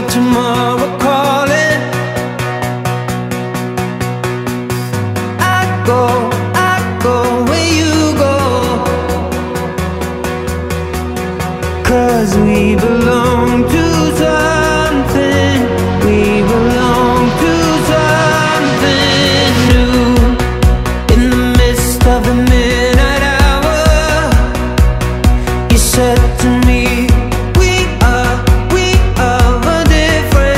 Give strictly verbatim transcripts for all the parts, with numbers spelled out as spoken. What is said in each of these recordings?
tomorrow calling. I go, I go where you go, 'cause we belong to something. We belong to something new. In the midst of the midnight hour, you said to me, we are, we are a different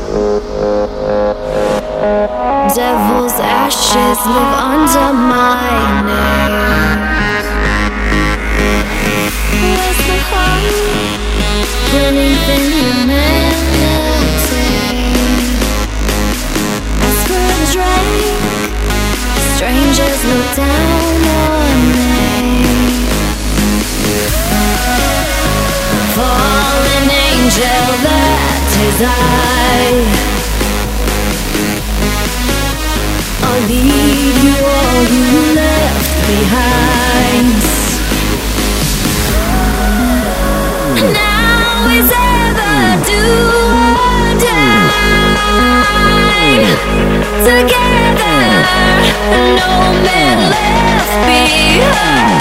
Devil's ashes live under my nails. Where's the heart burning thin humanity? Ask for a drink. Strangers look down on me. Fallen angel, that is I. I'll leave you all you left behind. Now is ever do or die. Together, no man left behind.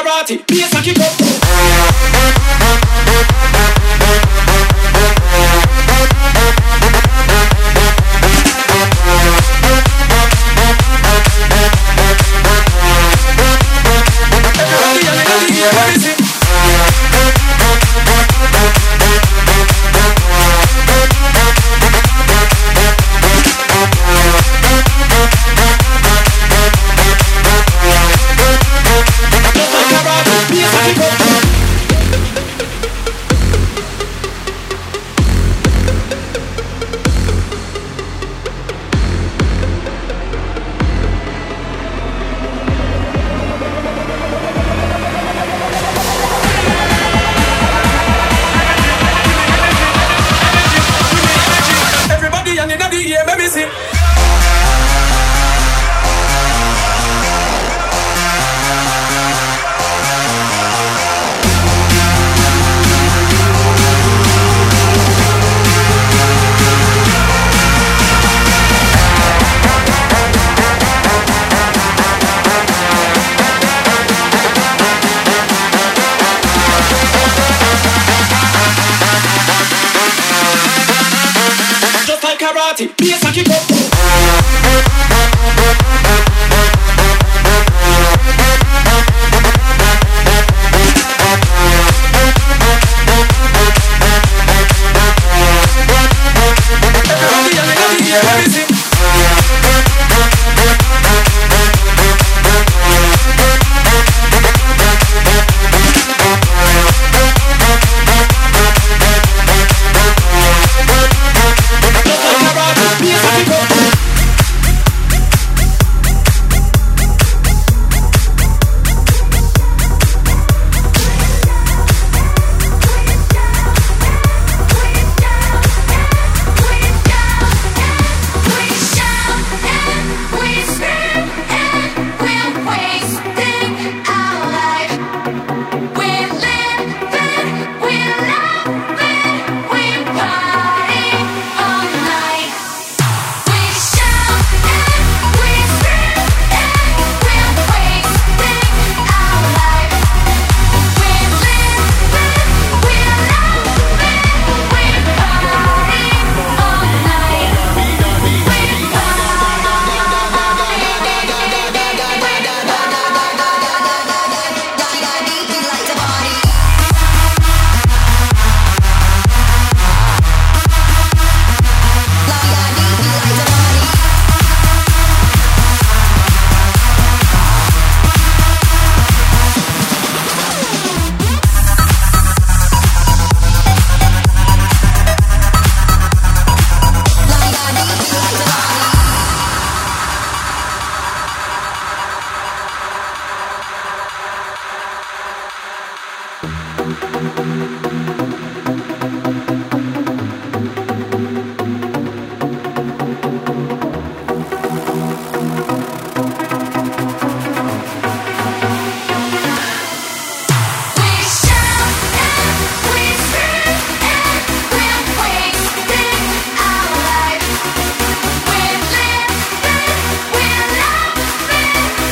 karate, bass a kick up. Karate, bass a kick up.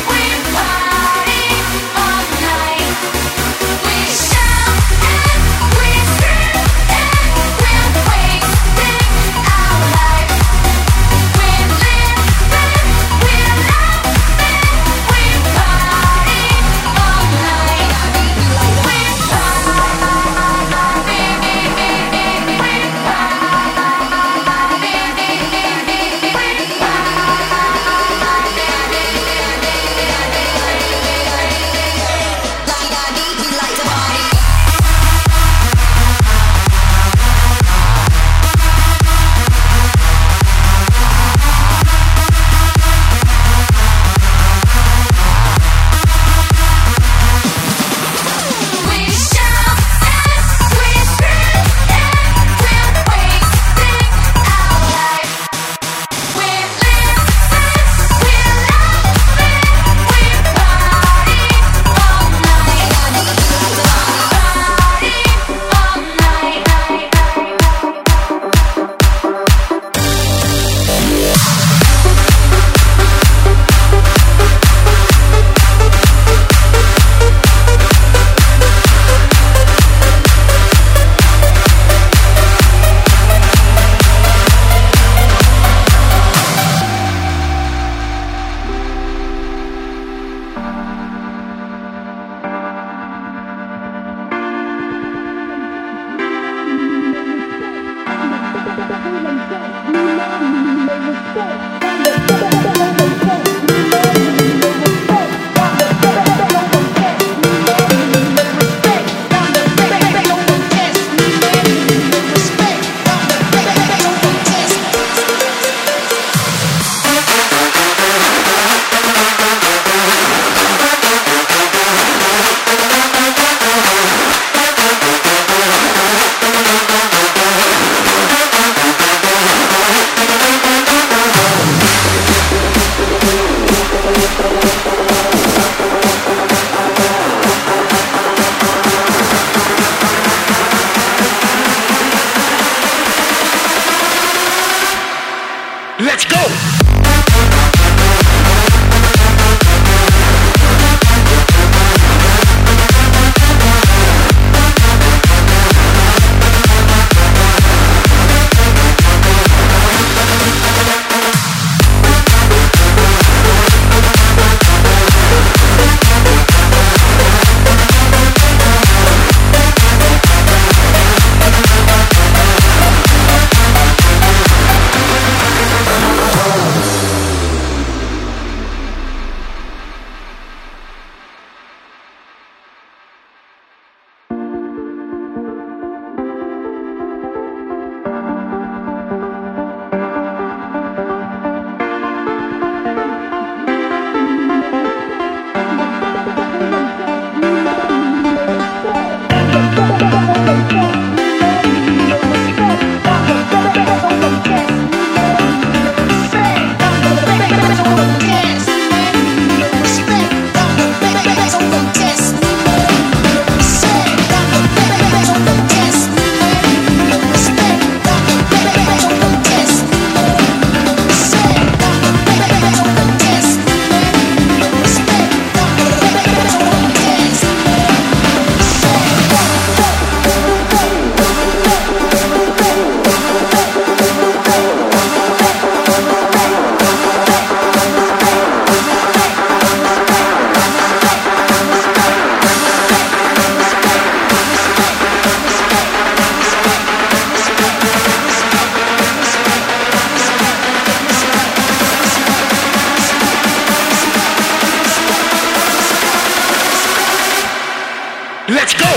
We shout and Let's go! Let's go!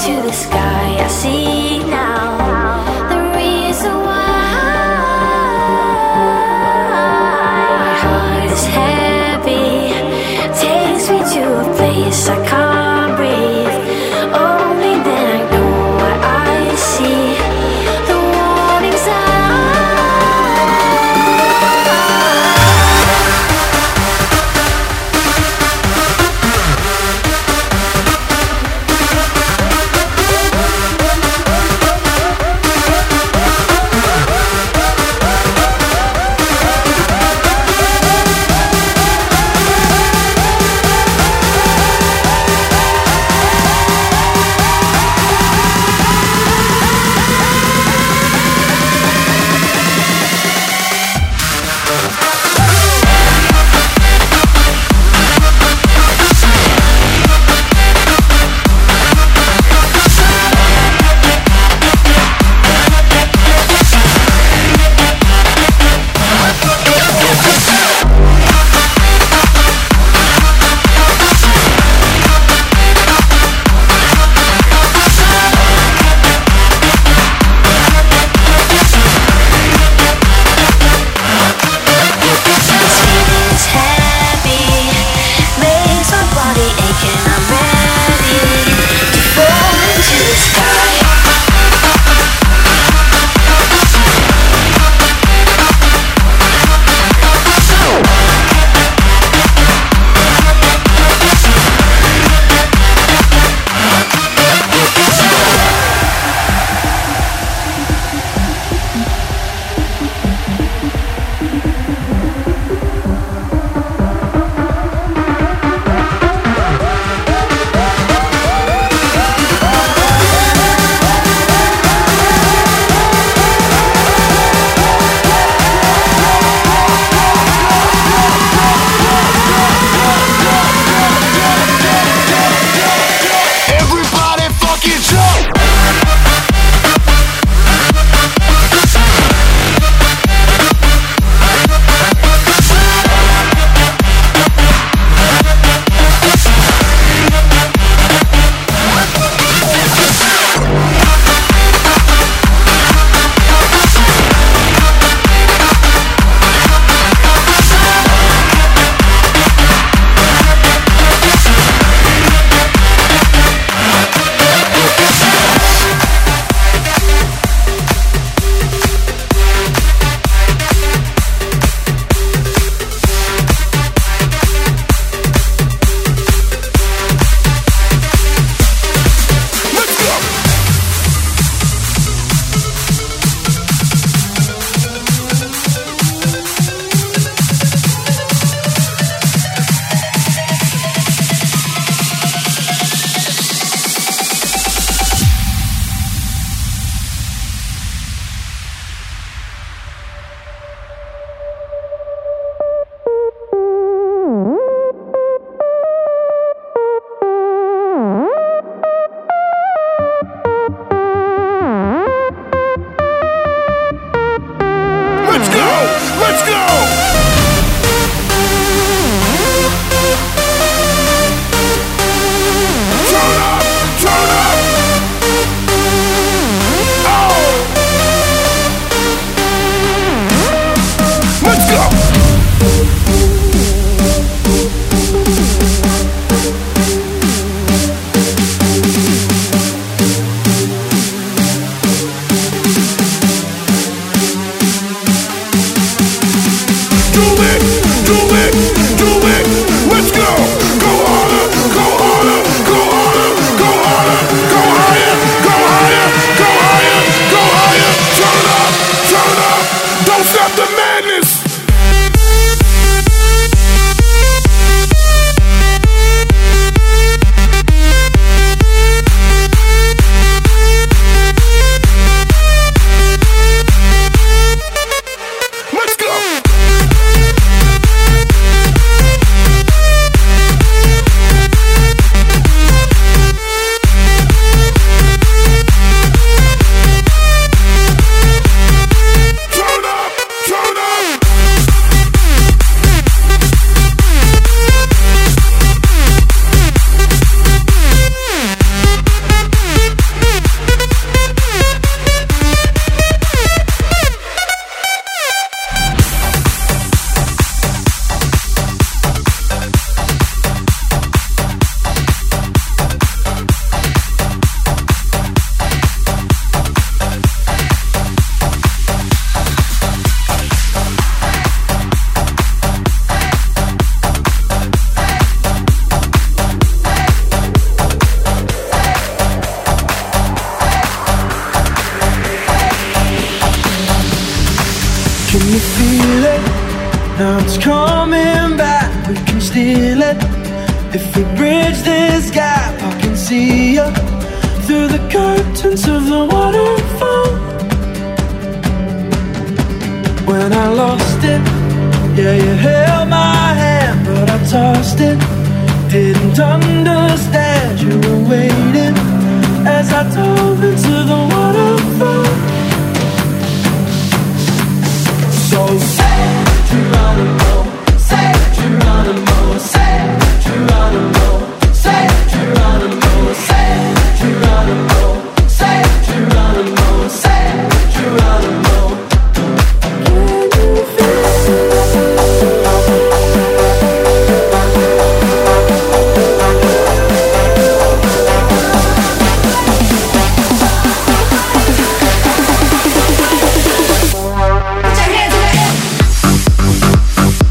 to the sky, I see now the reason why my heart is heavy, takes me to a place I can't breathe. Only then I know what I see, the warning signs. it's coming back, we can steal it. If we bridge this gap, I can see you through the curtains of the waterfall. When I lost it, yeah, you held my hand, but I tossed it. Didn't understand you were waiting as I dove into the waterfall. So say Geronimo, say Geronimo, say Geronimo, say Geronimo, say Geronimo, say Geronimo, say Geronimo. Can you feel Put your hands in the air.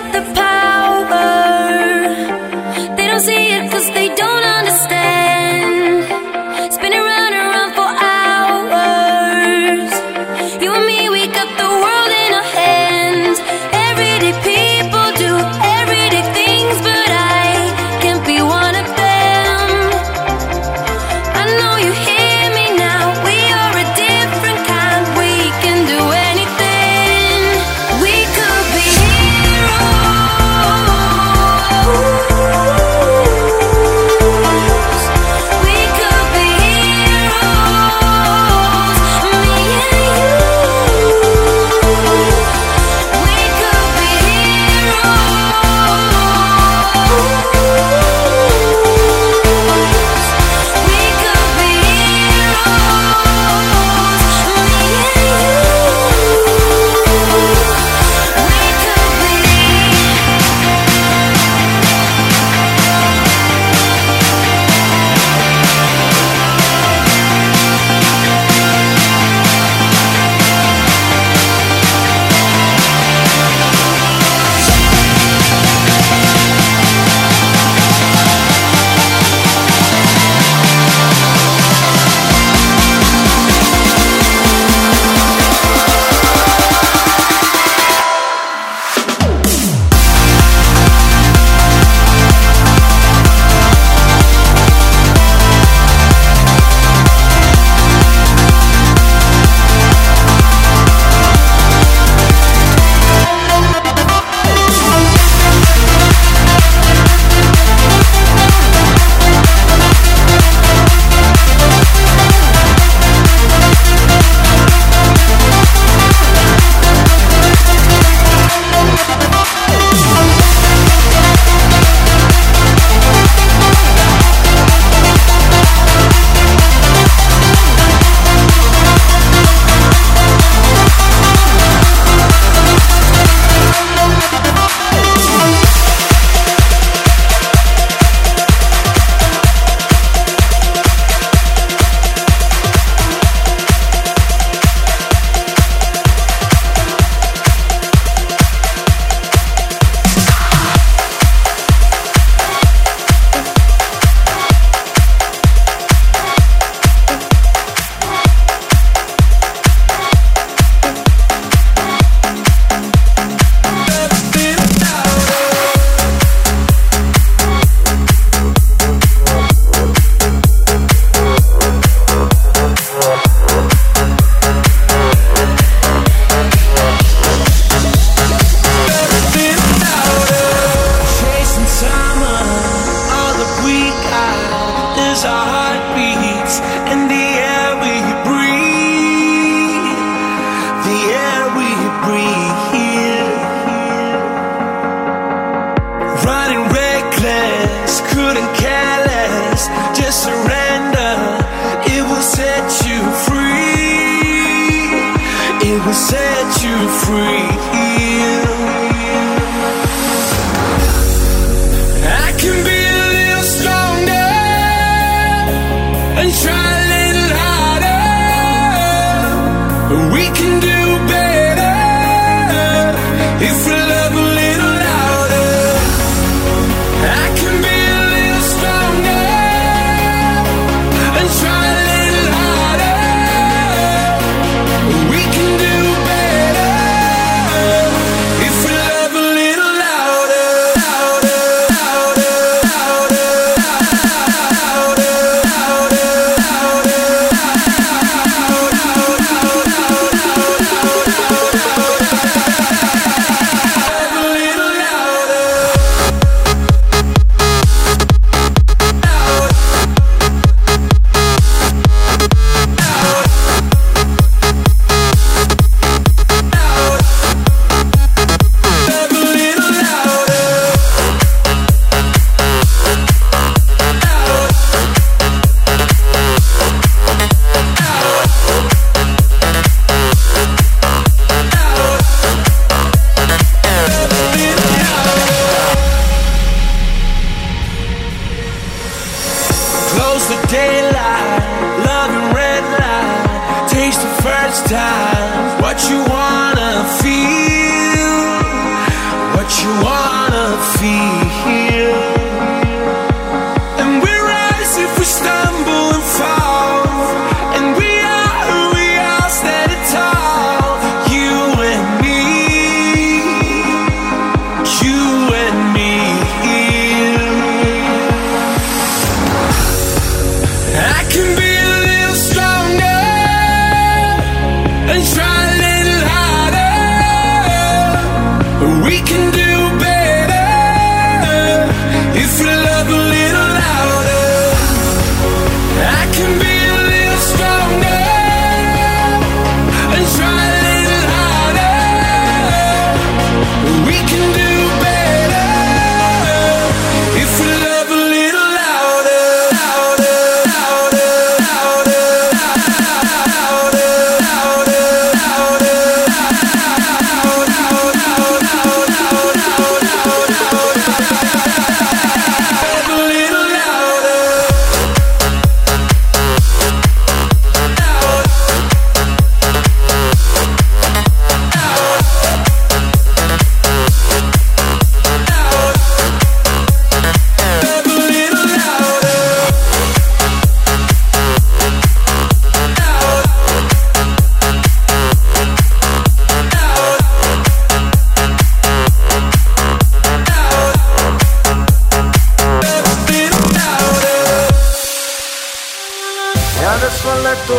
got the power. They don't see it cause they don't understand. Spinning round and round for hours. You and me, we got the world in our hands. Everyday people do everyday things, but I can't be one of them. I know you hear me now. We are a different kind. We can do anything. We could be heroes. We could be heroes. Me and you. We could be heroes. We could be if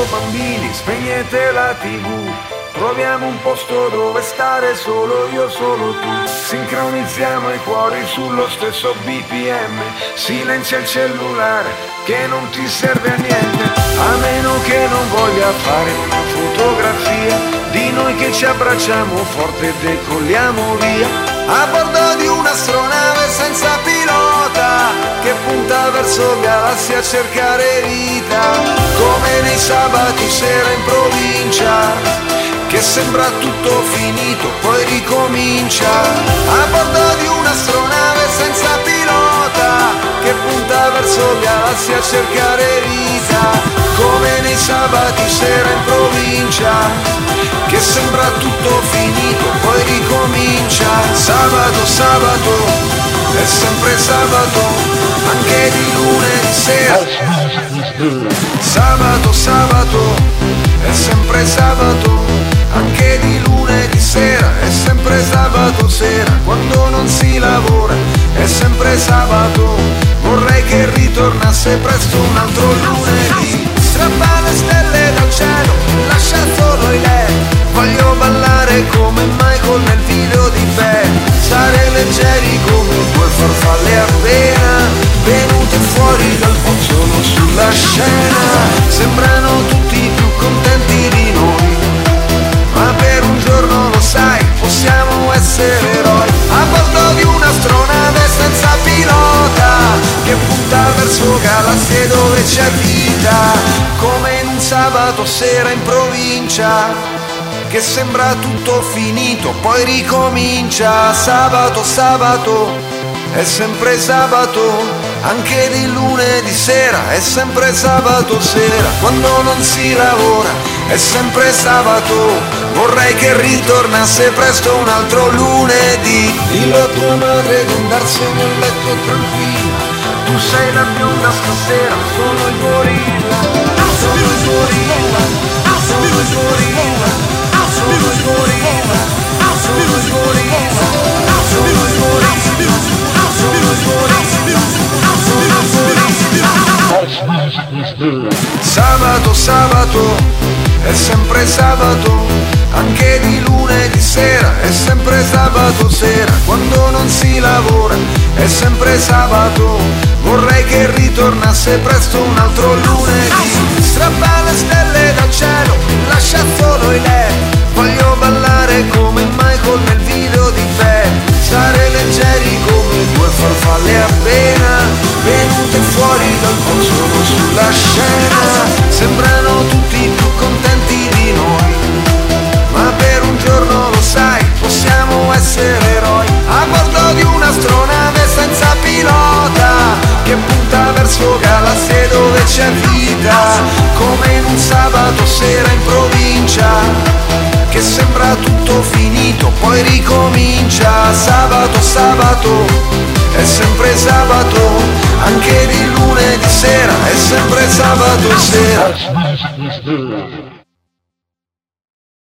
siamo bambini, spegnete la tivù. Troviamo un posto dove stare solo io, solo tu. Sincronizziamo i cuori sullo stesso B P M. Silenzia il cellulare che non ti serve a niente, a meno che non voglia fare una fotografia di noi che ci abbracciamo forte e decolliamo via. A bordo di un'astronave senza pilota che punta verso galassie a cercare vita. Come nei sabati sera in provincia che sembra tutto finito, poi ricomincia. A bordo di un'astronave senza pilota che punta verso galassie a cercare vita. Come nei sabati sera in provincia che sembra tutto finito, poi ricomincia. Sabato, sabato, è sempre sabato, anche di lunedì sera. Sabato, sabato, è sempre sabato, anche di lunedì sera. È sempre sabato sera, quando non si lavora. È sempre sabato, vorrei che ritornasse presto un altro lunedì. Strappa le stelle dal cielo, lascia solo i led. Voglio ballare come Michael nel video di Beh. Stare leggeri come due farfalle appena venute fuori dal pozzo sulla scena. Sembrano tutti più contenti di noi, ma per un giorno lo sai, possiamo essere eroi. A bordo di un'astronave senza pilota che punta verso galassie dove c'è vita. Come in un sabato sera in provincia che sembra tutto finito, poi ricomincia. Sabato, sabato, è sempre sabato, anche di lunedì sera. È sempre sabato sera, quando non si lavora. È sempre sabato, vorrei che ritornasse presto un altro lunedì. Dillo a tua madre di andarsene a letto tranquilla. Tu sei la bionda stasera, sono il gorilla. Sono il gorilla, sono il gorilla, sono il gorilla, sono il gorilla, sono il gorilla, sono il gorilla. Sabato, sabato, è sempre sabato, anche di lunedì sera. È sempre sabato sera, quando non si lavora. È sempre sabato, vorrei che ritornasse presto un altro lunedì. Strappa le stelle dal cielo, lascia solo i led. Voglio ballare come Michael nel video di Beh. Stare leggeri come due farfalle appena venute fuori dal pozzo sulla scena. Sembrano tutti più contenti di noi, ma per un giorno lo sai, possiamo essere eroi. A bordo di un'astronave senza pilota che punta verso galassie dove c'è vita. Come in un sabato sera in provincia che sembra tutto finito, poi ricomincia. Sabato, sabato, è sempre sabato, anche di lunedì sera. È sempre sabato sera.